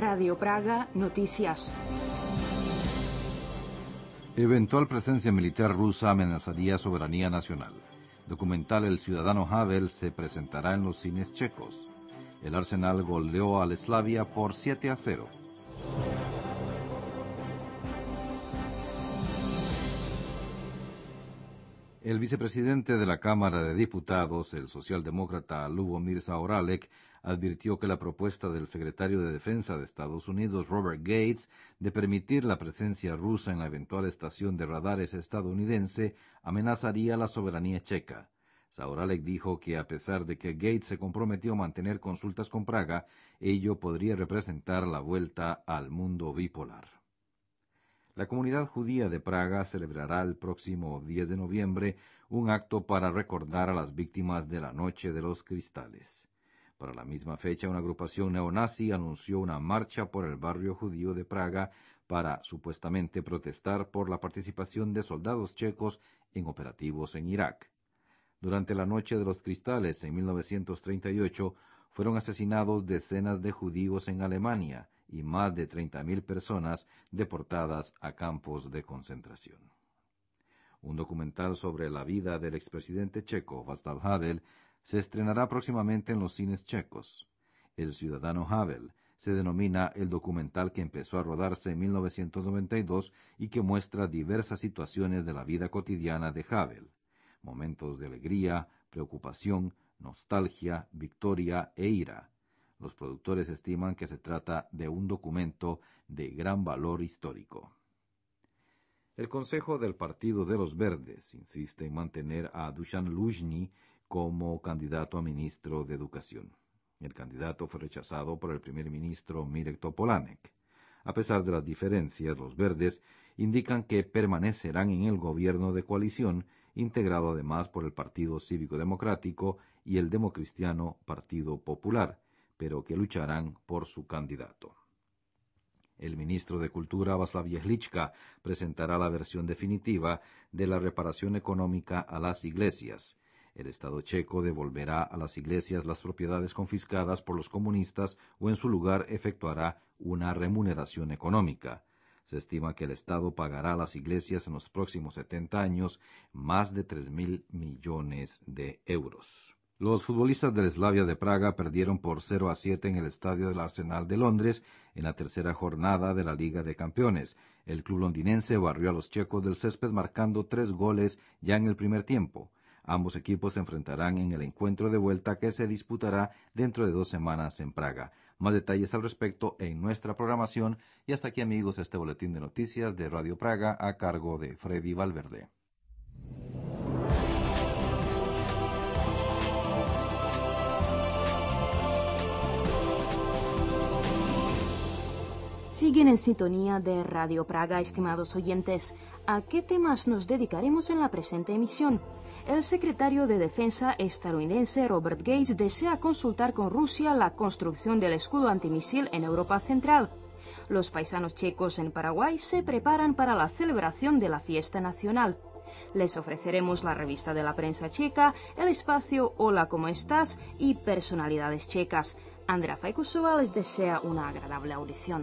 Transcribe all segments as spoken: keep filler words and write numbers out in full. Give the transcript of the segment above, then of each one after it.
Radio Praga Noticias. Eventual presencia militar rusa amenazaría soberanía nacional. Documental El ciudadano Havel se presentará en los cines checos. El Arsenal goleó al Slavia por siete a cero. El vicepresidente de la Cámara de Diputados, el socialdemócrata Lubomir Zaorálek, advirtió que la propuesta del secretario de Defensa de Estados Unidos, Robert Gates, de permitir la presencia rusa en la eventual estación de radares estadounidense amenazaría la soberanía checa. Zaorálek dijo que a pesar de que Gates se comprometió a mantener consultas con Praga, ello podría representar la vuelta al mundo bipolar. La comunidad judía de Praga celebrará el próximo diez de noviembre un acto para recordar a las víctimas de la Noche de los Cristales. Para la misma fecha, una agrupación neonazi anunció una marcha por el barrio judío de Praga para supuestamente protestar por la participación de soldados checos en operativos en Irak. Durante la Noche de los Cristales, en mil novecientos treinta y ocho, fueron asesinados decenas de judíos en Alemania y más de treinta mil personas deportadas a campos de concentración. Un documental sobre la vida del expresidente checo Václav Havel se estrenará próximamente en los cines checos. El ciudadano Havel se denomina el documental que empezó a rodarse en mil novecientos noventa y dos y que muestra diversas situaciones de la vida cotidiana de Havel. Momentos de alegría, preocupación, nostalgia, victoria e ira. Los productores estiman que se trata de un documento de gran valor histórico. El Consejo del Partido de los Verdes insiste en mantener a Dusan Luzhny como candidato a ministro de Educación. El candidato fue rechazado por el primer ministro Mirek Topolánek. A pesar de las diferencias, los verdes indican que permanecerán en el gobierno de coalición, integrado además por el Partido Cívico Democrático y el democristiano Partido Popular, pero que lucharán por su candidato. El ministro de Cultura, Václav Jedlička, presentará la versión definitiva de la reparación económica a las iglesias. El Estado checo devolverá a las iglesias las propiedades confiscadas por los comunistas o en su lugar efectuará una remuneración económica. Se estima que el Estado pagará a las iglesias en los próximos setenta años más de tres mil millones de euros. Los futbolistas del Slavia de Praga perdieron por cero a siete en el estadio del Arsenal de Londres en la tercera jornada de la Liga de Campeones. El club londinense barrió a los checos del césped marcando tres goles ya en el primer tiempo. Ambos equipos se enfrentarán en el encuentro de vuelta que se disputará dentro de dos semanas en Praga. Más detalles al respecto en nuestra programación. Y hasta aquí, amigos, este boletín de noticias de Radio Praga a cargo de Freddy Valverde. Siguen en sintonía de Radio Praga, estimados oyentes. ¿A qué temas nos dedicaremos en la presente emisión? El secretario de Defensa estadounidense Robert Gates desea consultar con Rusia la construcción del escudo antimisil en Europa Central. Los paisanos checos en Paraguay se preparan para la celebración de la fiesta nacional. Les ofreceremos la revista de la prensa checa, el espacio Hola, ¿cómo estás? Y personalidades checas. Andrea Faikusova les desea una agradable audición.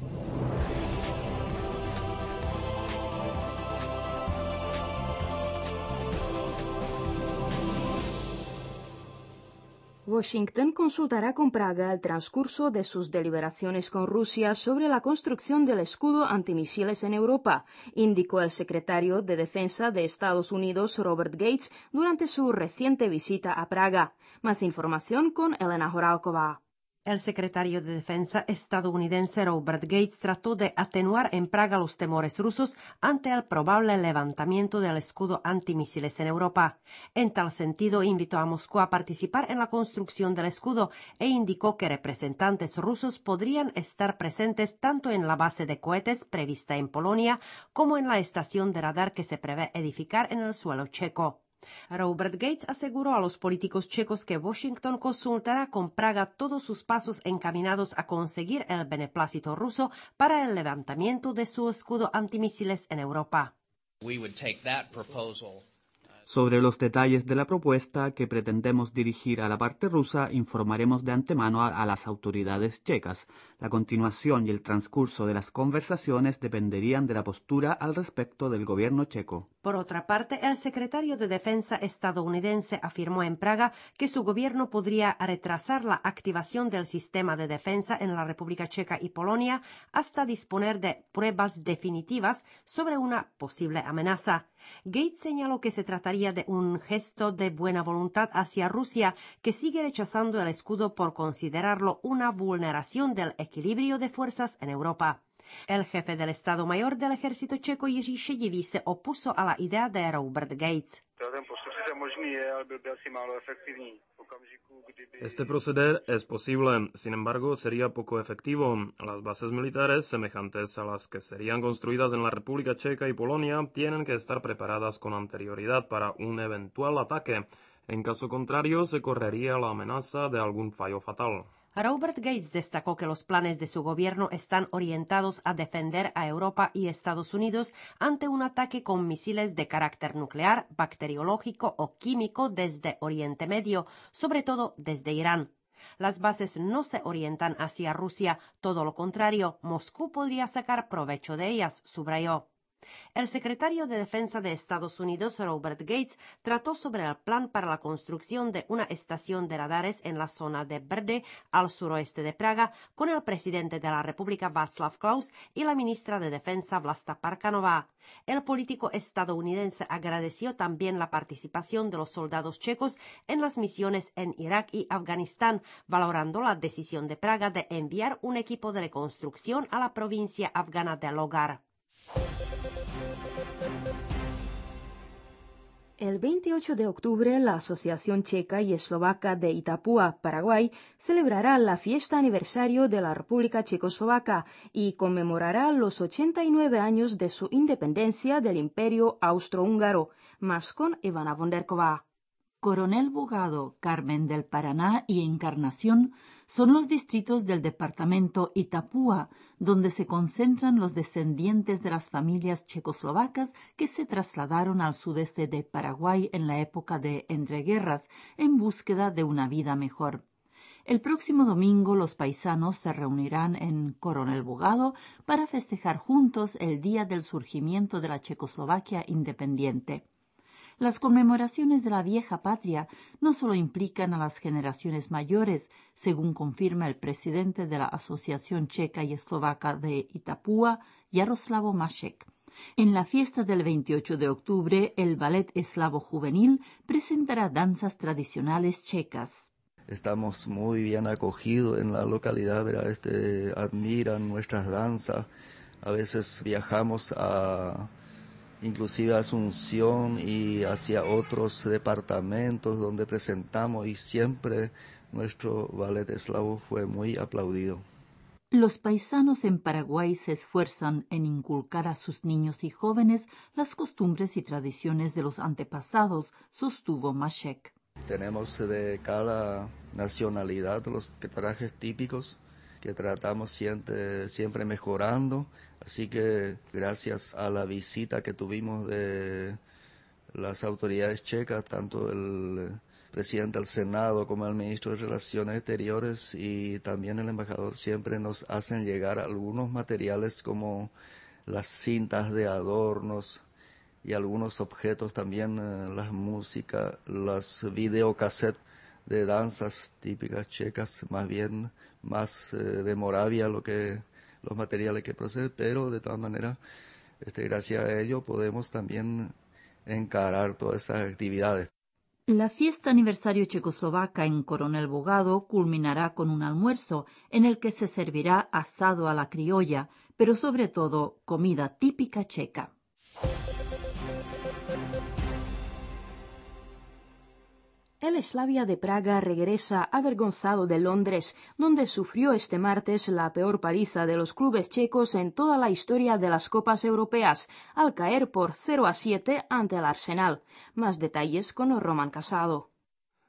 Washington consultará con Praga el transcurso de sus deliberaciones con Rusia sobre la construcción del escudo antimisiles en Europa, indicó el secretario de Defensa de Estados Unidos Robert Gates durante su reciente visita a Praga. Más información con Elena Horálková. El secretario de Defensa estadounidense Robert Gates trató de atenuar en Praga los temores rusos ante el probable levantamiento del escudo antimisiles en Europa. En tal sentido, invitó a Moscú a participar en la construcción del escudo e indicó que representantes rusos podrían estar presentes tanto en la base de cohetes prevista en Polonia como en la estación de radar que se prevé edificar en el suelo checo. Robert Gates aseguró a los políticos checos que Washington consultará con Praga todos sus pasos encaminados a conseguir el beneplácito ruso para el levantamiento de su escudo antimisiles en Europa. Sobre los detalles de la propuesta que pretendemos dirigir a la parte rusa, informaremos de antemano a, a las autoridades checas. La continuación y el transcurso de las conversaciones dependerían de la postura al respecto del gobierno checo. Por otra parte, el secretario de Defensa estadounidense afirmó en Praga que su gobierno podría retrasar la activación del sistema de defensa en la República Checa y Polonia hasta disponer de pruebas definitivas sobre una posible amenaza. Gates señaló que se trataría de un gesto de buena voluntad hacia Rusia, que sigue rechazando el escudo por considerarlo una vulneración del equilibrio de fuerzas en Europa. El jefe del Estado Mayor del Ejército checo Jiří Šedivý se opuso a la idea de Robert Gates. Este proceder es posible, sin embargo, sería poco efectivo. Las bases militares, semejantes a las que serían construidas en la República Checa y Polonia, tienen que estar preparadas con anterioridad para un eventual ataque. En caso contrario, se correría la amenaza de algún fallo fatal. Robert Gates destacó que los planes de su gobierno están orientados a defender a Europa y Estados Unidos ante un ataque con misiles de carácter nuclear, bacteriológico o químico desde Oriente Medio, sobre todo desde Irán. Las bases no se orientan hacia Rusia, todo lo contrario, Moscú podría sacar provecho de ellas, subrayó. El secretario de Defensa de Estados Unidos, Robert Gates, trató sobre el plan para la construcción de una estación de radares en la zona de Brdy, al suroeste de Praga, con el presidente de la República, Václav Klaus, y la ministra de Defensa, Vlasta Parkanová. El político estadounidense agradeció también la participación de los soldados checos en las misiones en Irak y Afganistán, valorando la decisión de Praga de enviar un equipo de reconstrucción a la provincia afgana de Logar. El veintiocho de octubre, la Asociación Checa y Eslovaca de Itapúa, Paraguay, celebrará la fiesta aniversario de la República Checoslovaca y conmemorará los ochenta y nueve años de su independencia del Imperio Austrohúngaro. Más con Ivana Vonderkova. Coronel Bogado, Carmen del Paraná y Encarnación son los distritos del departamento Itapúa, donde se concentran los descendientes de las familias checoslovacas que se trasladaron al sudeste de Paraguay en la época de entreguerras en búsqueda de una vida mejor. El próximo domingo los paisanos se reunirán en Coronel Bogado para festejar juntos el día del surgimiento de la Checoslovaquia independiente. Las conmemoraciones de la vieja patria no solo implican a las generaciones mayores, según confirma el presidente de la Asociación Checa y Eslovaca de Itapúa, Jaroslavo Mašek. En la fiesta del veintiocho de octubre, el Ballet Eslavo Juvenil presentará danzas tradicionales checas. Estamos muy bien acogidos en la localidad, ¿verdad? Este, admiran nuestras danzas. A veces viajamos a... inclusive a Asunción y hacia otros departamentos donde presentamos, y siempre nuestro ballet eslavo fue muy aplaudido. Los paisanos en Paraguay se esfuerzan en inculcar a sus niños y jóvenes las costumbres y tradiciones de los antepasados, sostuvo Mašek. Tenemos de cada nacionalidad los trajes típicos que tratamos siempre, siempre mejorando. Así que gracias a la visita que tuvimos de las autoridades checas, tanto el presidente del Senado como el ministro de Relaciones Exteriores y también el embajador, siempre nos hacen llegar algunos materiales como las cintas de adornos y algunos objetos también, eh, las músicas, las videocassettes de danzas típicas checas, más bien más eh, de Moravia, lo que los materiales que proceden, pero de todas maneras, este, gracias a ello podemos también encarar todas esas actividades. La fiesta aniversario checoslovaca en Coronel Bogado culminará con un almuerzo en el que se servirá asado a la criolla, pero sobre todo comida típica checa. El Slavia de Praga regresa avergonzado de Londres, donde sufrió este martes la peor paliza de los clubes checos en toda la historia de las Copas Europeas, al caer por cero a siete ante el Arsenal. Más detalles con Roman Casado.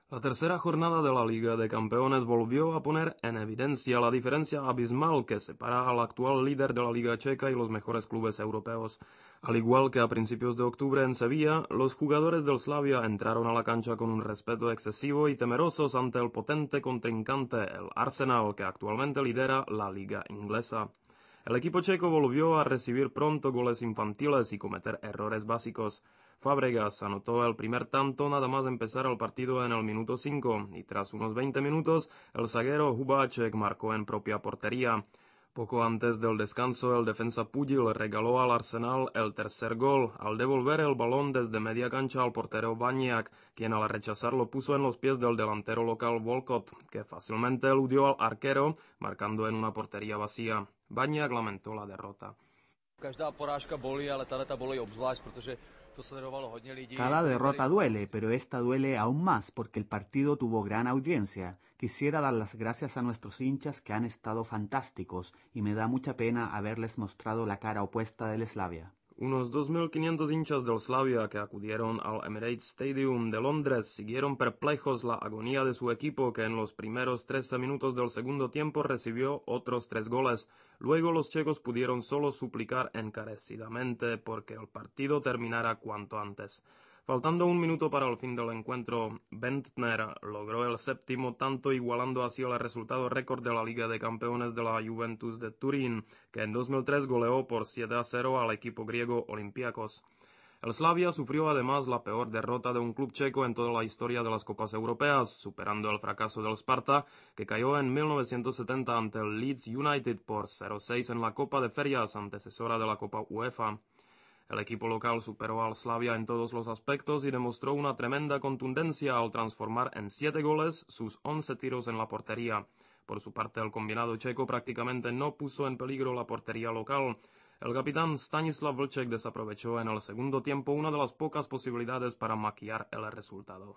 La tercera jornada de la Liga de Campeones volvió a poner en evidencia la diferencia abismal que separa al actual líder de la Liga Checa y los mejores clubes europeos. Al igual que a principios de octubre en Sevilla, los jugadores del Slavia entraron a la cancha con un respeto excesivo y temerosos ante el potente contrincante, el Arsenal, que actualmente lidera la Liga inglesa. El equipo checo volvió a recibir pronto goles infantiles y cometer errores básicos. Fábregas anotó el primer tanto nada más empezar el partido en el minuto cinco y tras unos veinte minutos el zaguero Hubáček marcó en propia portería. Poco antes del descanso el defensa Pudil regaló al Arsenal el tercer gol al devolver el balón desde media cancha al portero Bañiak, quien al rechazarlo puso en los pies del delantero local Volkot, que fácilmente eludió al arquero, marcando en una portería vacía. Bañiak lamentó la derrota. Každá porážka bolí, ale tato bolí obzvlášť, protože to sledovalo hodně lidí. Cada derrota duele, pero esta duele aún más porque el partido tuvo gran audiencia. Quisiera dar las gracias a nuestros hinchas que han estado fantásticos y me da mucha pena haberles mostrado la cara opuesta del Slavia. Unos dos mil quinientos hinchas del Slavia que acudieron al Emirates Stadium de Londres siguieron perplejos la agonía de su equipo, que en los primeros trece minutos del segundo tiempo recibió otros tres goles. Luego los checos pudieron solo suplicar encarecidamente porque el partido terminara cuanto antes. Faltando un minuto para el fin del encuentro, Bentner logró el séptimo tanto, igualando así el resultado récord de la Liga de Campeones de la Juventus de Turín, que en dos mil tres goleó por siete a cero al equipo griego Olympiacos. El Slavia sufrió además la peor derrota de un club checo en toda la historia de las Copas Europeas, superando el fracaso del Sparta, que cayó en mil novecientos setenta ante el Leeds United por cero seis en la Copa de Ferias, antecesora de la Copa UEFA. El equipo local superó al Slavia en todos los aspectos y demostró una tremenda contundencia al transformar en siete goles sus once tiros en la portería. Por su parte, el combinado checo prácticamente no puso en peligro la portería local. El capitán Stanislav Vlček desaprovechó en el segundo tiempo una de las pocas posibilidades para maquillar el resultado.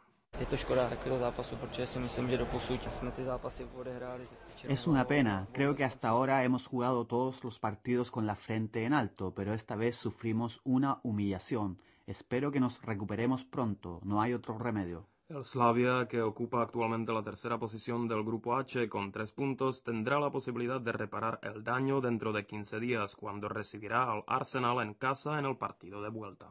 Es una pena. Creo que hasta ahora hemos jugado todos los partidos con la frente en alto, pero esta vez sufrimos una humillación. Espero que nos recuperemos pronto. No hay otro remedio. El Slavia, que ocupa actualmente la tercera posición del Grupo H con tres puntos, tendrá la posibilidad de reparar el daño dentro de quince días, cuando recibirá al Arsenal en casa en el partido de vuelta.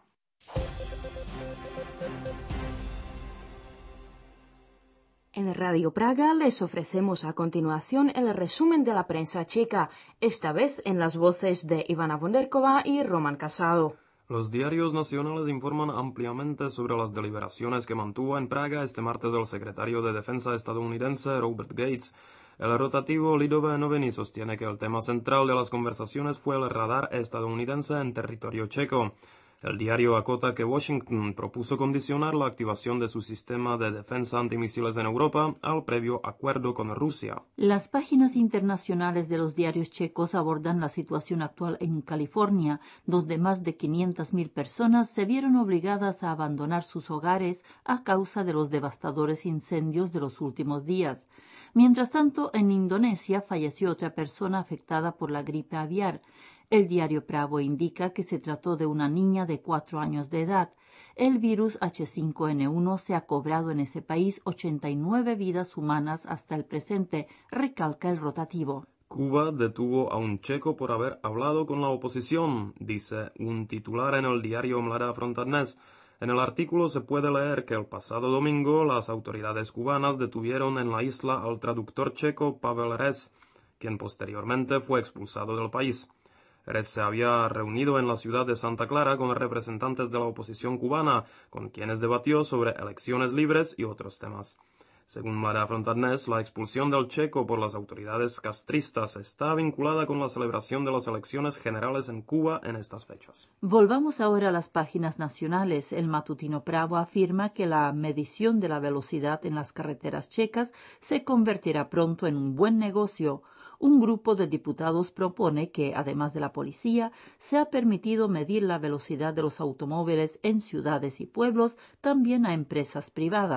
En Radio Praga les ofrecemos a continuación el resumen de la prensa checa, esta vez en las voces de Ivana Vonderkova y Roman Casado. Los diarios nacionales informan ampliamente sobre las deliberaciones que mantuvo en Praga este martes el secretario de Defensa estadounidense Robert Gates. El rotativo Lidové noviny sostiene que el tema central de las conversaciones fue el radar estadounidense en territorio checo. El diario acota que Washington propuso condicionar la activación de su sistema de defensa antimisiles en Europa al previo acuerdo con Rusia. Las páginas internacionales de los diarios checos abordan la situación actual en California, donde más de quinientas mil personas se vieron obligadas a abandonar sus hogares a causa de los devastadores incendios de los últimos días. Mientras tanto, en Indonesia falleció otra persona afectada por la gripe aviar. El diario Pravo indica que se trató de una niña de cuatro años de edad. El virus H cinco N uno se ha cobrado en ese país ochenta y nueve vidas humanas hasta el presente, recalca el rotativo. Cuba detuvo a un checo por haber hablado con la oposición, dice un titular en el diario Mladá Fronta Dnes. En el artículo se puede leer que el pasado domingo las autoridades cubanas detuvieron en la isla al traductor checo Pavel Rez, quien posteriormente fue expulsado del país. Rez se había reunido en la ciudad de Santa Clara con representantes de la oposición cubana, con quienes debatió sobre elecciones libres y otros temas. Según Mladá Fronta Dnes, la expulsión del checo por las autoridades castristas está vinculada con la celebración de las elecciones generales en Cuba en estas fechas. Volvamos ahora a las páginas nacionales. El matutino Pravo afirma que la medición de la velocidad en las carreteras checas se convertirá pronto en un buen negocio. Un grupo de diputados propone que, además de la policía, se ha permitido medir la velocidad de los automóviles en ciudades y pueblos, también a empresas privadas.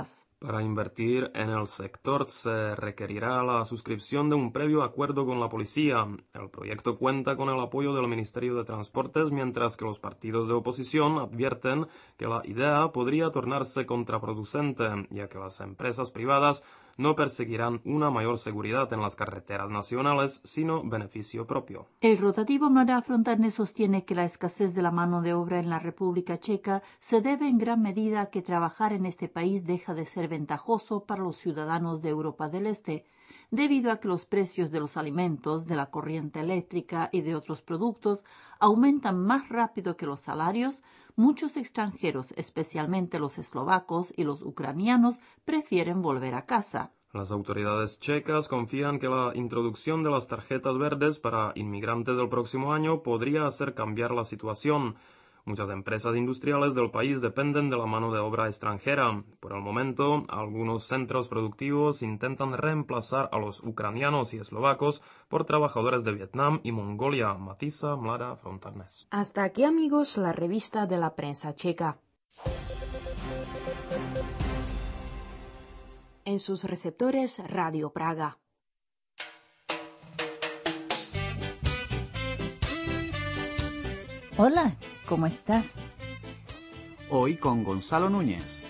Para invertir en el sector se requerirá la suscripción de un previo acuerdo con la policía. El proyecto cuenta con el apoyo del Ministerio de Transportes, mientras que los partidos de oposición advierten que la idea podría tornarse contraproducente, ya que las empresas privadas no perseguirán una mayor seguridad en las carreteras nacionales, sino beneficio propio. El rotativo Mladá Frontanes sostiene que la escasez de la mano de obra en la República Checa se debe en gran medida a que trabajar en este país deja de ser ventajoso para los ciudadanos de Europa del Este, debido a que los precios de los alimentos, de la corriente eléctrica y de otros productos aumentan más rápido que los salarios. Muchos extranjeros, especialmente los eslovacos y los ucranianos, prefieren volver a casa. Las autoridades checas confían que la introducción de las tarjetas verdes para inmigrantes del próximo año podría hacer cambiar la situación. Muchas empresas industriales del país dependen de la mano de obra extranjera. Por el momento, algunos centros productivos intentan reemplazar a los ucranianos y eslovacos por trabajadores de Vietnam y Mongolia. Matiza Mladá Frontanes. Hasta aquí, amigos, la revista de la prensa checa. En sus receptores, Radio Praga. Hola, ¿cómo estás? Hoy con Gonzalo Núñez.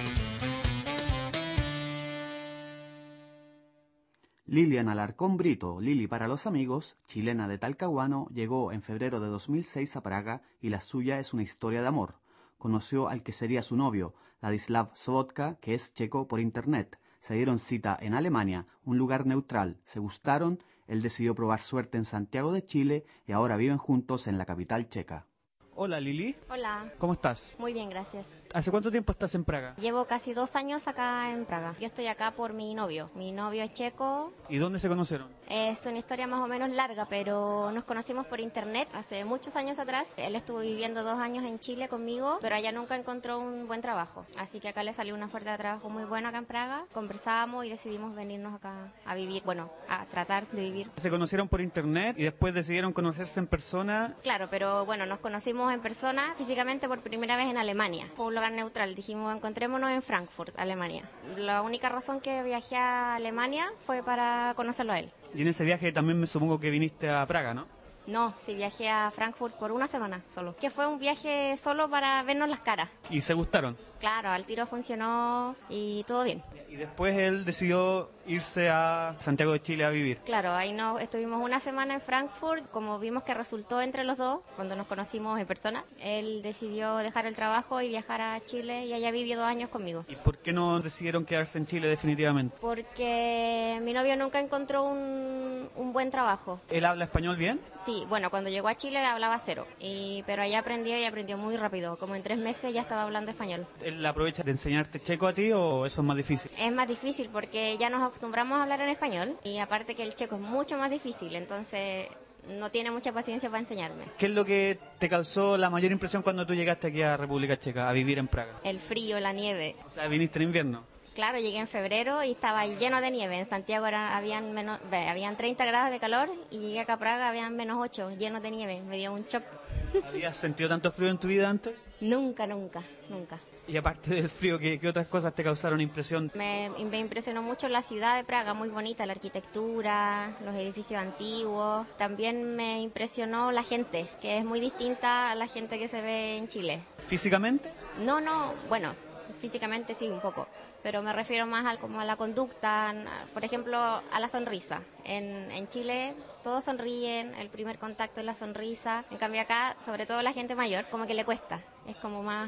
Lilian Alarcón Brito, Lili para los amigos, chilena de Talcahuano, llegó en febrero de dos mil seis a Praga y la suya es una historia de amor. Conoció al que sería su novio, Ladislav Sobotka, que es checo, por internet. Se dieron cita en Alemania, un lugar neutral, se gustaron, él decidió probar suerte en Santiago de Chile y ahora viven juntos en la capital checa. Hola Lili. Hola. ¿Cómo estás? Muy bien, gracias. ¿Hace cuánto tiempo estás en Praga? Llevo casi dos años acá en Praga. Yo estoy acá por mi novio. Mi novio es checo. ¿Y dónde se conocieron? Es una historia más o menos larga, pero nos conocimos por internet hace muchos años atrás. Él estuvo viviendo dos años en Chile conmigo, pero allá nunca encontró un buen trabajo. Así que acá le salió una oferta de trabajo muy buena acá en Praga. Conversábamos y decidimos venirnos acá a vivir, bueno, a tratar de vivir. Se conocieron por internet y después decidieron conocerse en persona. Claro, pero bueno, nos conocimos en persona físicamente por primera vez en Alemania. Fue un lugar neutral, dijimos encontrémonos en Frankfurt, Alemania. La única razón que viajé a Alemania fue para conocerlo a él. Y en ese viaje también me supongo que viniste a Praga, ¿no? No, sí viajé a Frankfurt por una semana solo. Que fue un viaje solo para vernos las caras. ¿Y se gustaron? Claro, al tiro funcionó y todo bien. Y después él decidió irse a Santiago de Chile a vivir. Claro, ahí no, estuvimos una semana en Frankfurt. Como vimos que resultó entre los dos, cuando nos conocimos en persona, él decidió dejar el trabajo y viajar a Chile y allá vivió dos años conmigo. ¿Y por qué no decidieron quedarse en Chile definitivamente? Porque mi novio nunca encontró un, un buen trabajo. ¿Él habla español bien? Sí, bueno, cuando llegó a Chile hablaba cero, y, pero allá aprendió y aprendió muy rápido. Como en tres meses ya estaba hablando español. ¿Él aprovecha de enseñarte checo a ti o eso es más difícil? Es más difícil porque ya nos acostumbramos a hablar en español y aparte que el checo es mucho más difícil, entonces no tiene mucha paciencia para enseñarme. ¿Qué es lo que te causó la mayor impresión cuando tú llegaste aquí a República Checa, a vivir en Praga? El frío, la nieve. O sea, viniste en invierno. Claro, llegué en febrero y estaba lleno de nieve. En Santiago era, habían, menos, habían treinta grados de calor y llegué acá a Praga, habían menos ocho, llenos de nieve. Me dio un shock. ¿Habías sentido tanto frío en tu vida antes? Nunca, nunca, nunca. Y aparte del frío, ¿qué, qué otras cosas te causaron impresión? Me, me impresionó mucho la ciudad de Praga, muy bonita, la arquitectura, los edificios antiguos. También me impresionó la gente, que es muy distinta a la gente que se ve en Chile. ¿Físicamente? No, no, bueno, físicamente sí, un poco. Pero me refiero más a, como a la conducta, por ejemplo, a la sonrisa. En, en Chile todos sonríen, el primer contacto es la sonrisa. En cambio acá, sobre todo la gente mayor, como que le cuesta, es como más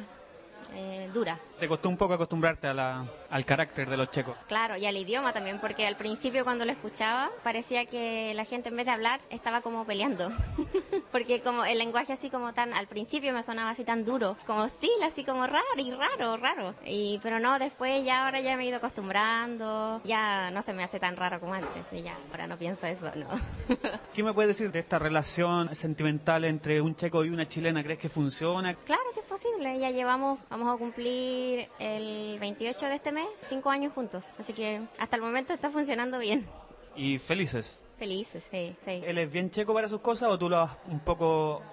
eh, dura. ¿Te costó un poco acostumbrarte a la, al carácter de los checos? Claro, y al idioma también, porque al principio cuando lo escuchaba parecía que la gente en vez de hablar estaba como peleando. Porque como el lenguaje así como tan, al principio me sonaba así tan duro, como hostil, así como raro y raro, raro. Y, pero no, después ya ahora ya me he ido acostumbrando, ya no se me hace tan raro como antes, y ya, ahora no pienso eso, no. ¿Qué me puedes decir de esta relación sentimental entre un checo y una chilena? ¿Crees que funciona? Claro que es posible, ya llevamos, vamos a cumplir el veintiocho de este mes, cinco años juntos, así que hasta el momento está funcionando bien. ¿Y felices? Felices, sí, sí. ¿Él es bien checo para sus cosas o tú lo has un poco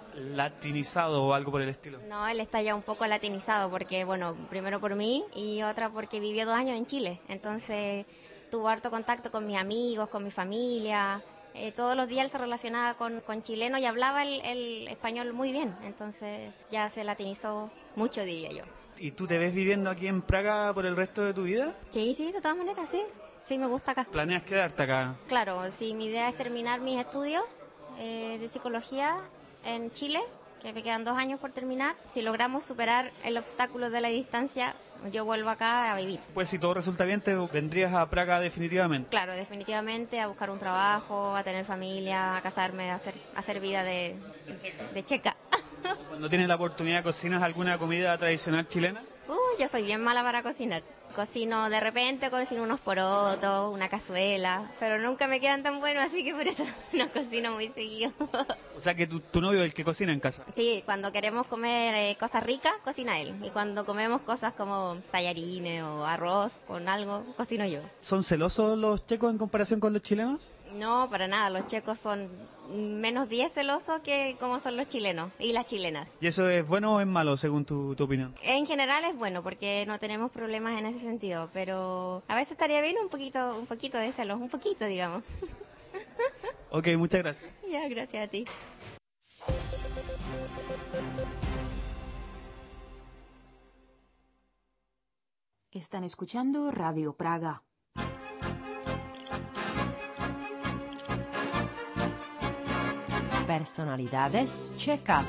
latinizado o algo por el estilo? No, él está ya un poco latinizado porque, bueno, primero por mí y otra porque vivió dos años en Chile. Entonces tuvo harto contacto con mis amigos, con mi familia. Eh, todos los días él se relacionaba con, con chilenos y hablaba el, el español muy bien. Entonces ya se latinizó mucho, diría yo. ¿Y tú te ves viviendo aquí en Praga por el resto de tu vida? Sí, sí, de todas maneras, sí. Sí, me gusta acá. ¿Planeas quedarte acá? Claro, sí, mi idea es terminar mis estudios eh, de psicología en Chile, que me quedan dos años por terminar. Si logramos superar el obstáculo de la distancia, yo vuelvo acá a vivir. Pues si todo resulta bien, ¿te vendrías a Praga definitivamente? Claro, definitivamente, a buscar un trabajo, a tener familia, a casarme, a hacer, a hacer vida de, de checa. Cuando tienes la oportunidad, ¿cocinas alguna comida tradicional chilena? Uh, yo soy bien mala para cocinar. Cocino de repente, cocino unos porotos, una cazuela, pero nunca me quedan tan buenos, así que por eso no cocino muy seguido. O sea que tu, tu novio es el que cocina en casa. Sí, cuando queremos comer eh, cosas ricas, cocina él. Y cuando comemos cosas como tallarines o arroz con algo, cocino yo. ¿Son celosos los checos en comparación con los chilenos? No, para nada. Los checos son menos diez celosos que como son los chilenos y las chilenas. ¿Y eso es bueno o es malo, según tu, tu opinión? En general es bueno, porque no tenemos problemas en ese sentido, pero a veces estaría bien un poquito, un poquito de celos, un poquito, digamos. Ok, muchas gracias. Ya, gracias a ti. Están escuchando Radio Praga. Personalidades checas.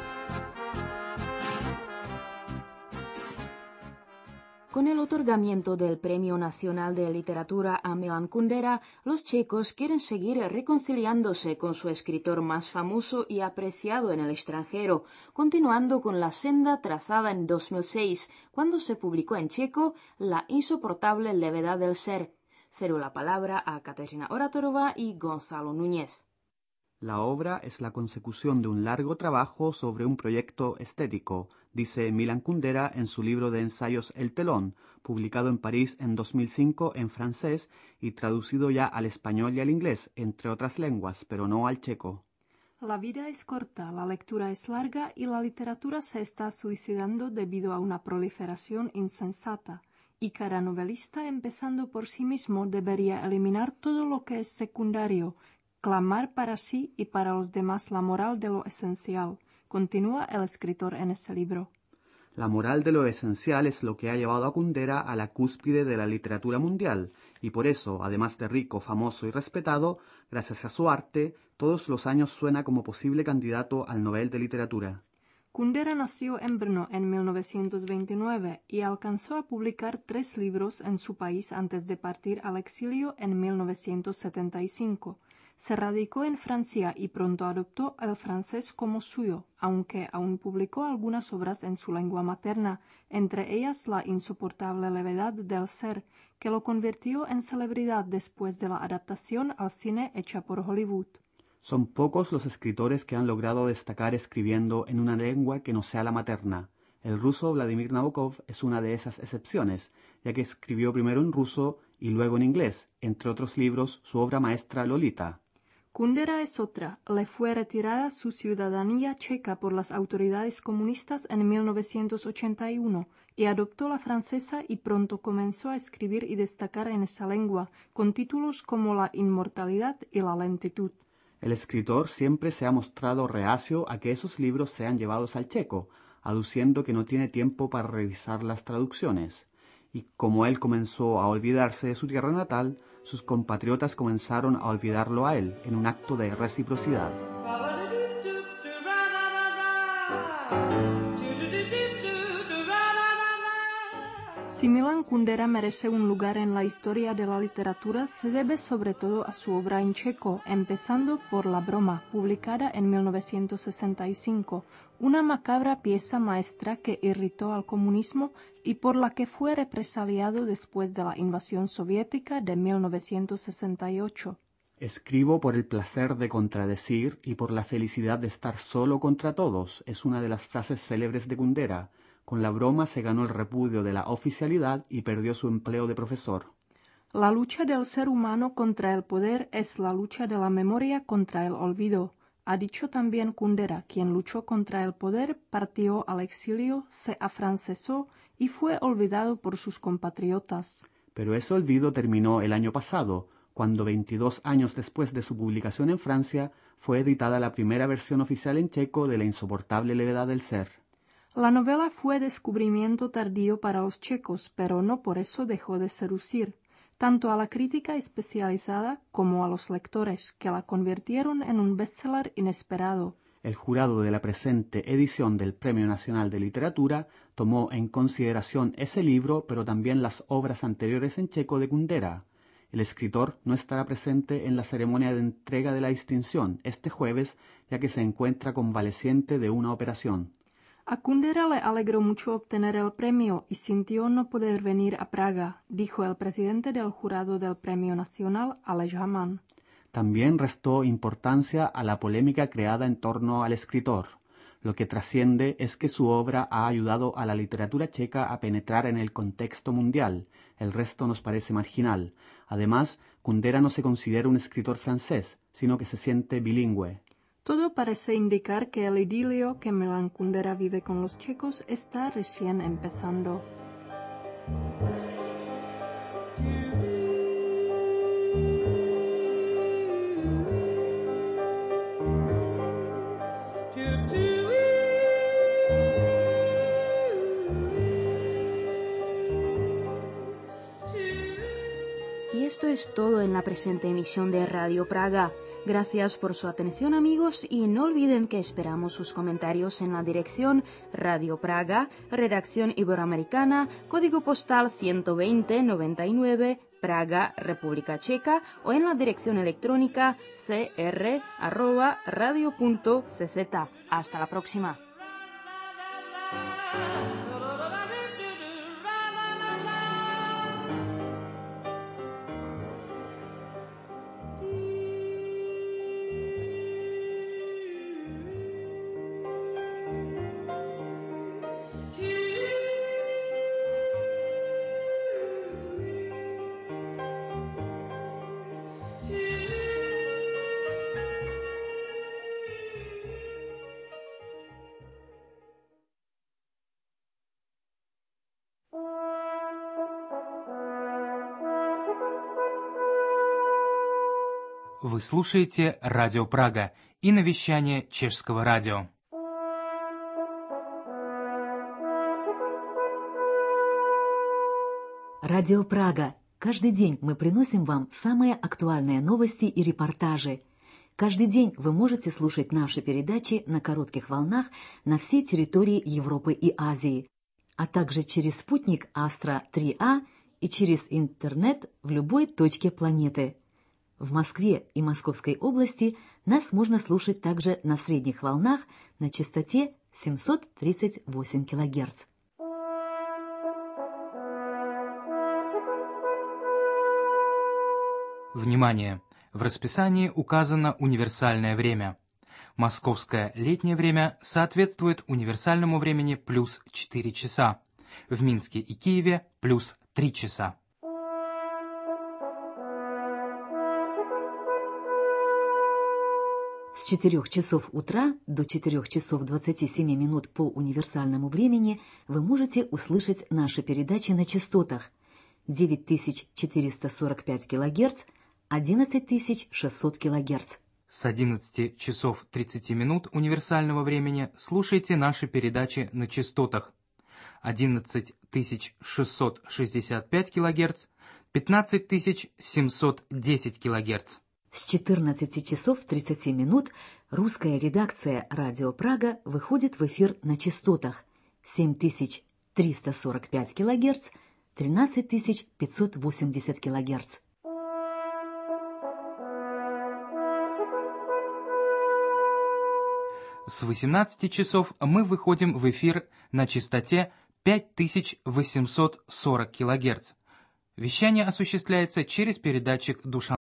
Con el otorgamiento del Premio Nacional de Literatura a Milan Kundera, los checos quieren seguir reconciliándose con su escritor más famoso y apreciado en el extranjero, continuando con la senda trazada en dos mil seis, cuando se publicó en checo La insoportable levedad del ser. Cedo la palabra a Kateřina Oratorova y Gonzalo Núñez. La obra es la consecución de un largo trabajo sobre un proyecto estético, dice Milan Kundera en su libro de ensayos El telón, publicado en París en dos mil cinco en francés y traducido ya al español y al inglés, entre otras lenguas, pero no al checo. La vida es corta, la lectura es larga y la literatura se está suicidando debido a una proliferación insensata. Y cada novelista, empezando por sí mismo, debería eliminar todo lo que es secundario, clamar para sí y para los demás la moral de lo esencial, continúa el escritor en ese libro. La moral de lo esencial es lo que ha llevado a Kundera a la cúspide de la literatura mundial, y por eso, además de rico, famoso y respetado, gracias a su arte, todos los años suena como posible candidato al Nobel de Literatura. Kundera nació en Brno en mil novecientos veintinueve y alcanzó a publicar tres libros en su país antes de partir al exilio en mil novecientos setenta y cinco. Se radicó en Francia y pronto adoptó el francés como suyo, aunque aún publicó algunas obras en su lengua materna, entre ellas La insoportable levedad del ser, que lo convirtió en celebridad después de la adaptación al cine hecha por Hollywood. Son pocos los escritores que han logrado destacar escribiendo en una lengua que no sea la materna. El ruso Vladimir Nabokov es una de esas excepciones, ya que escribió primero en ruso y luego en inglés, entre otros libros su obra maestra Lolita. Kundera es otra. Le fue retirada su ciudadanía checa por las autoridades comunistas en mil novecientos ochenta y uno y adoptó la francesa y pronto comenzó a escribir y destacar en esa lengua, con títulos como La inmortalidad y La lentitud. El escritor siempre se ha mostrado reacio a que esos libros sean llevados al checo, aduciendo que no tiene tiempo para revisar las traducciones. Y como él comenzó a olvidarse de su tierra natal, sus compatriotas comenzaron a olvidarlo a él en un acto de reciprocidad. Si Milan Kundera merece un lugar en la historia de la literatura, se debe sobre todo a su obra en checo, empezando por La broma, publicada en mil novecientos sesenta y cinco, una macabra pieza maestra que irritó al comunismo y por la que fue represaliado después de la invasión soviética de mil novecientos sesenta y ocho. Escribo por el placer de contradecir y por la felicidad de estar solo contra todos, es una de las frases célebres de Kundera. Con La broma se ganó el repudio de la oficialidad y perdió su empleo de profesor. La lucha del ser humano contra el poder es la lucha de la memoria contra el olvido. Ha dicho también Kundera, quien luchó contra el poder, partió al exilio, se afrancesó y fue olvidado por sus compatriotas. Pero ese olvido terminó el año pasado, cuando veintidós años después de su publicación en Francia, fue editada la primera versión oficial en checo de La insoportable levedad del ser. La novela fue descubrimiento tardío para los checos, pero no por eso dejó de seducir, tanto a la crítica especializada como a los lectores, que la convirtieron en un bestseller inesperado. El jurado de la presente edición del Premio Nacional de Literatura tomó en consideración ese libro, pero también las obras anteriores en checo de Kundera. El escritor no estará presente en la ceremonia de entrega de la distinción este jueves, ya que se encuentra convaleciente de una operación. A Kundera le alegró mucho obtener el premio y sintió no poder venir a Praga, dijo el presidente del jurado del Premio Nacional, Aleš Haman. También restó importancia a la polémica creada en torno al escritor. Lo que trasciende es que su obra ha ayudado a la literatura checa a penetrar en el contexto mundial. El resto nos parece marginal. Además, Kundera no se considera un escritor francés, sino que se siente bilingüe. Todo parece indicar que el idilio que Milan Kundera vive con los checos está recién empezando. Y esto es todo en la presente emisión de Radio Praga. Gracias por su atención, amigos, y no olviden que esperamos sus comentarios en la dirección Radio Praga, Redacción Iberoamericana, Código Postal ciento veinte noventa y nueve, Praga, República Checa, o en la dirección electrónica c r arroba radio punto c z. Hasta la próxima. Вы слушаете Радио Прага и навещание Чешского радио. Радио Прага. Каждый день мы приносим вам самые актуальные новости и репортажи. Каждый день вы можете слушать наши передачи на коротких волнах на всей территории Европы и Азии, а также через спутник Астра три А и через интернет в любой точке планеты. В Москве и Московской области нас можно слушать также на средних волнах на частоте семьсот тридцать восемь килогерц. Внимание! В расписании указано универсальное время. Московское летнее время соответствует универсальному времени плюс четыре часа. В Минске и Киеве плюс три часа. С четырёх часов утра до четырёх часов двадцати семи минут по универсальному времени вы можете услышать наши передачи на частотах девять тысяч четыреста сорок пять килогерц, одиннадцать тысяч шестьсот килогерц. С одиннадцати часов тридцати минут универсального времени слушайте наши передачи на частотах одиннадцать тысяч шестьсот шестьдесят пять килогерц, пятнадцать тысяч семьсот десять килогерц. С четырнадцати часов тридцати минут русская редакция «Радио Прага» выходит в эфир на частотах семь тысяч триста сорок пять килогерц, тринадцать тысяч пятьсот восемьдесят килогерц. С восемнадцати часов мы выходим в эфир на частоте пять тысяч восемьсот сорок килогерц. Вещание осуществляется через передатчик «Душа».